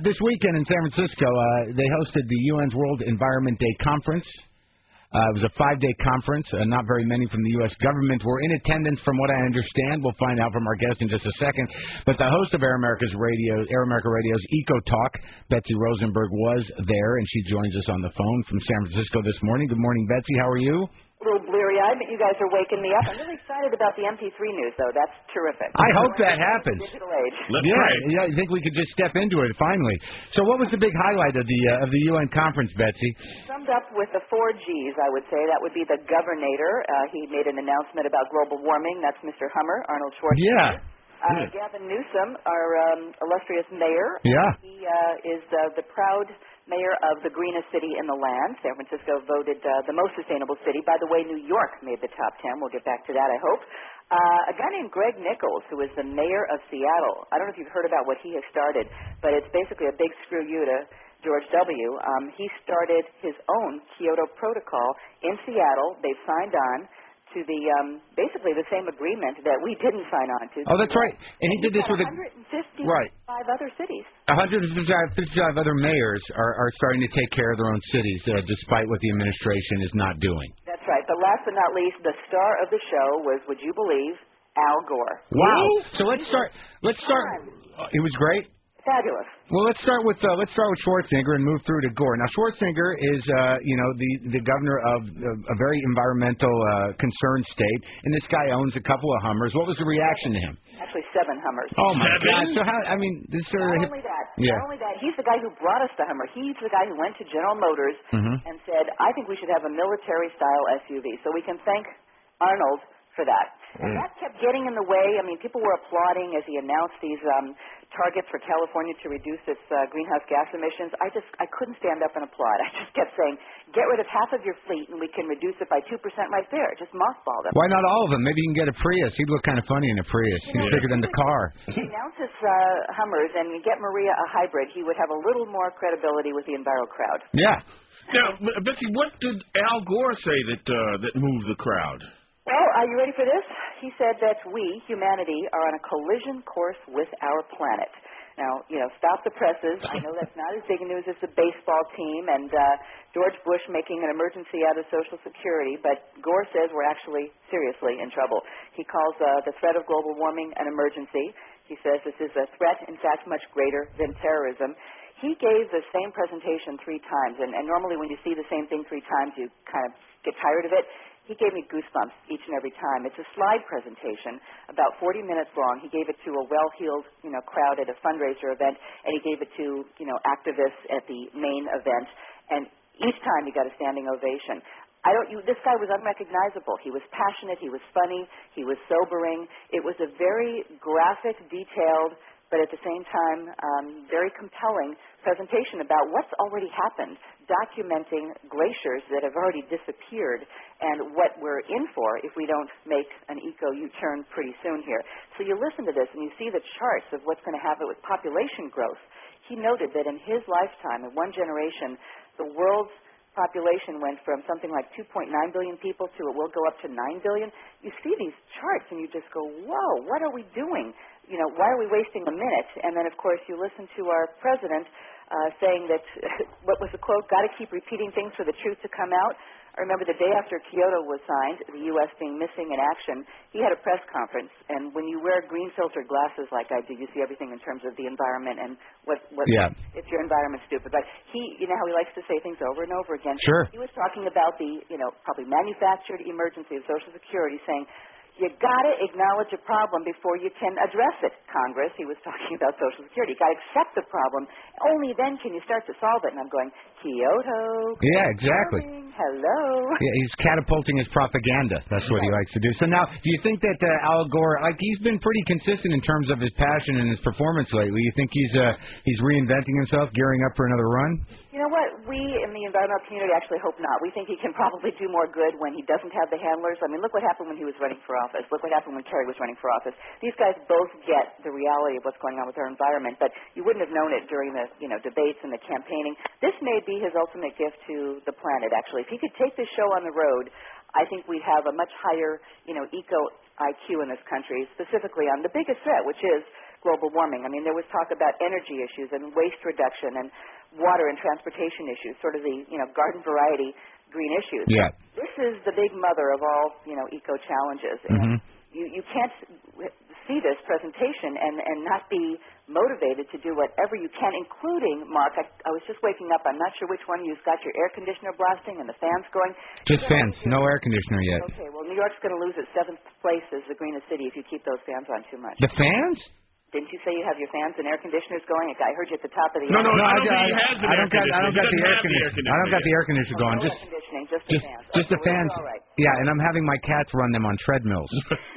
This weekend in San Francisco, they hosted the UN's World Environment Day Conference. It was a 5-day conference. Not very many from the U.S. government were in attendance, from what I understand. We'll find out from our guest in just a second. But the host of Air America Radio's Eco Talk, Betsy Rosenberg, was there, and she joins us on the phone from San Francisco this morning. Good morning, Betsy. How are you? A little bleary-eyed, but you guys are waking me up. I'm really excited about the MP3 news, though. That's terrific. I hope that happens. Digital age. Yeah, I think we could just step into it finally. So, what was the big highlight of the UN conference, Betsy? Summed up with the 4 Gs, I would say. That would be the Governator. He made an announcement about global warming. That's Mr. Hummer, Arnold Schwarzenegger. Yeah. Gavin Newsom, our illustrious mayor. Yeah. He is the proud mayor of the greenest city in the land. San Francisco voted the most sustainable city. By the way, New York made the top 10. We'll get back to that, I hope. A guy named Greg Nichols, who is the mayor of Seattle. I don't know if you've heard about what he has started, but it's basically a big screw you to George W. He started his own Kyoto Protocol in Seattle. They've signed on to the basically the same agreement that we didn't sign on to. Oh, that's right. And he did this with 155 other cities. 155 other mayors are starting to take care of their own cities, despite what the administration is not doing. That's right. But last but not least, the star of the show was, would you believe, Al Gore. Wow. So let's start. It was great. Fabulous. Well, let's start with Schwarzenegger and move through to Gore. Now, Schwarzenegger is the governor of a very environmental concerned state, and this guy owns a couple of Hummers. What was the reaction to him? Actually, 7 Hummers. Oh my God! So how? I mean, this not only that. He's the guy who brought us the Hummer. He's the guy who went to General Motors and said, "I think we should have a military-style SUV." So we can thank Arnold for that. And that kept getting in the way. I mean, people were applauding as he announced these targets for California to reduce its greenhouse gas emissions. I couldn't stand up and applaud. I just kept saying, get rid of half of your fleet and we can reduce it by 2% right there. Just mothball them. Why not all of them? Maybe you can get a Prius. He'd look kind of funny in a Prius. He's bigger than the car. If he announces Hummers and get Maria a hybrid, he would have a little more credibility with the Enviro crowd. Yeah. Now, Betsy, what did Al Gore say that moved the crowd? Well, are you ready for this? He said that we, humanity, are on a collision course with our planet. Now, stop the presses. I know that's not as big news as the baseball team and George Bush making an emergency out of Social Security, but Gore says we're actually seriously in trouble. He calls the threat of global warming an emergency. He says this is a threat, in fact, much greater than terrorism. He gave the same presentation 3 times, and normally when you see the same thing 3 times, you kind of get tired of it. He gave me goosebumps each and every time. It's a slide presentation, about 40 minutes long. He gave it to a well-heeled, crowd at a fundraiser event, and he gave it to, activists at the main event. And each time he got a standing ovation. This guy was unrecognizable. He was passionate. He was funny. He was sobering. It was a very graphic, detailed, but at the same time, very compelling presentation about what's already happened, documenting glaciers that have already disappeared and what we're in for if we don't make an eco-U-turn pretty soon here. So you listen to this and you see the charts of what's going to happen with population growth. He noted that in his lifetime, in one generation, the world's population went from something like 2.9 billion people to it will go up to 9 billion. You see these charts and you just go, whoa, what are we doing? Why are we wasting a minute? And then, of course, you listen to our president saying that, what was the quote, got to keep repeating things for the truth to come out. I remember the day after Kyoto was signed, the U.S. being missing in action, he had a press conference, and when you wear green-filtered glasses like I do, you see everything in terms of the environment and what if your environment's stupid. But he, how he likes to say things over and over again. Sure. He was talking about the, probably manufactured emergency of Social Security, saying, you got to acknowledge a problem before you can address it, Congress. He was talking about Social Security. You got to accept the problem. Only then can you start to solve it. And I'm going, Kyoto. Yeah, exactly. Hello. Yeah, he's catapulting his propaganda. That's what he likes to do. So now, do you think that Al Gore, he's been pretty consistent in terms of his passion and his performance lately? You think he's reinventing himself, gearing up for another run? You know what? We in the environmental community actually hope not. We think he can probably do more good when he doesn't have the handlers. I mean, look what happened when he was running for office. Look what happened when Kerry was running for office. These guys both get the reality of what's going on with our environment, but you wouldn't have known it during the debates and the campaigning. This may be his ultimate gift to the planet, actually. If he could take this show on the road, I think we'd have a much higher, eco IQ in this country, specifically on the biggest threat, which is global warming. I mean, there was talk about energy issues and waste reduction and water and transportation issues, sort of the, garden variety green issues. Yeah. This is the big mother of all, eco challenges. And you can't see this presentation and not be motivated to do whatever you can, including, Mark, I was just waking up. I'm not sure which one of you's got your air conditioner blasting and the fans going. Just fans. No air conditioner yet. Okay, well, New York's going to lose its 7th place as the greenest city if you keep those fans on too much. The fans? Didn't you say you have your fans and air conditioners going? I heard you at the top of the No, hour. I don't think he has an air conditioner. I don't got the air conditioner. I don't got the air conditioner going. No air conditioning, just the fans. Just the fans. All right. Yeah, and I'm having my cats run them on treadmills.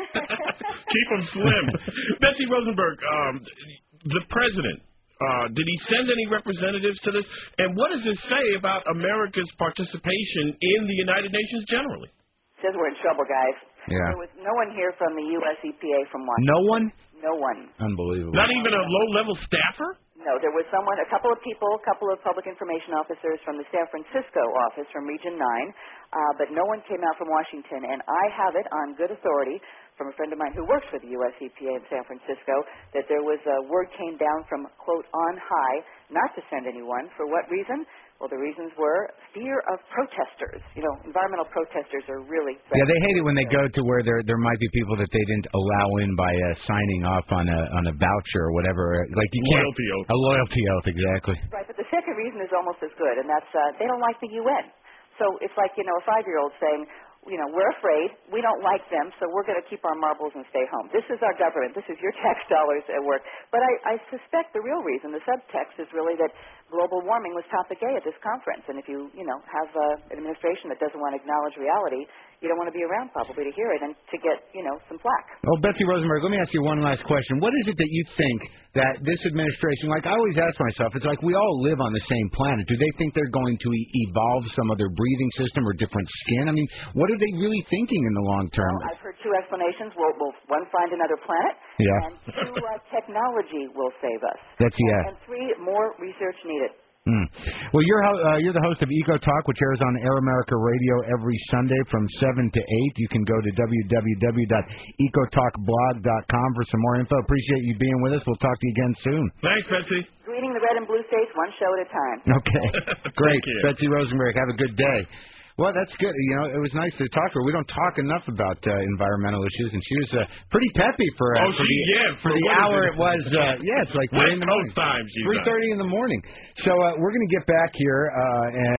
Keep them slim. Betsy Rosenberg, the president, did he send any representatives to this? And what does this say about America's participation in the United Nations generally? Says we're in trouble, guys. Yeah. There was no one here from the U.S. EPA from Washington. No one? No one. Unbelievable. Not even a low-level staffer? No, there was someone, a couple of people, a couple of public information officers from the San Francisco office from Region 9, but no one came out from Washington. And I have it on good authority from a friend of mine who works for the U.S. EPA in San Francisco that there was a word came down from, quote, on high, not to send anyone. For what reason? Well, the reasons were fear of protesters. Environmental protesters are really... Yeah, they hate it when they go to where there might be people that they didn't allow in by signing off on a voucher or whatever. Like you can't, loyalty oath. A loyalty oath, exactly. Right, but the second reason is almost as good, and that's they don't like the UN. So it's like, a 5-year-old saying, we're afraid, we don't like them, so we're going to keep our marbles and stay home. This is our government. This is your tax dollars at work. But I suspect the real reason, the subtext, is really that global warming was topic A at this conference. And if you, have an administration that doesn't want to acknowledge reality, you don't want to be around probably to hear it and to get, some flack. Well, Betsy Rosenberg, let me ask you one last question. What is it that you think that this administration, like I always ask myself, it's like we all live on the same planet. Do they think they're going to evolve some other breathing system or different skin? I mean, what are they really thinking in the long term? Well, I've heard two explanations. We'll one, find another planet. Yeah. And two, technology will save us. That's, yeah. And three, more research needed. Well, you're the host of Eco Talk, which airs on Air America Radio every Sunday from 7 to 8. You can go to www.ecotalkblog.com for some more info. Appreciate you being with us. We'll talk to you again soon. Thanks, Betsy. Greeting the red and blue states one show at a time. Okay. Great. Betsy Rosenberg, have a good day. Well, that's good. It was nice to talk to her. We don't talk enough about environmental issues, and she was pretty peppy for the hour it was. It's like 3 in the morning. 3:30 in the morning. So we're going to get back here and.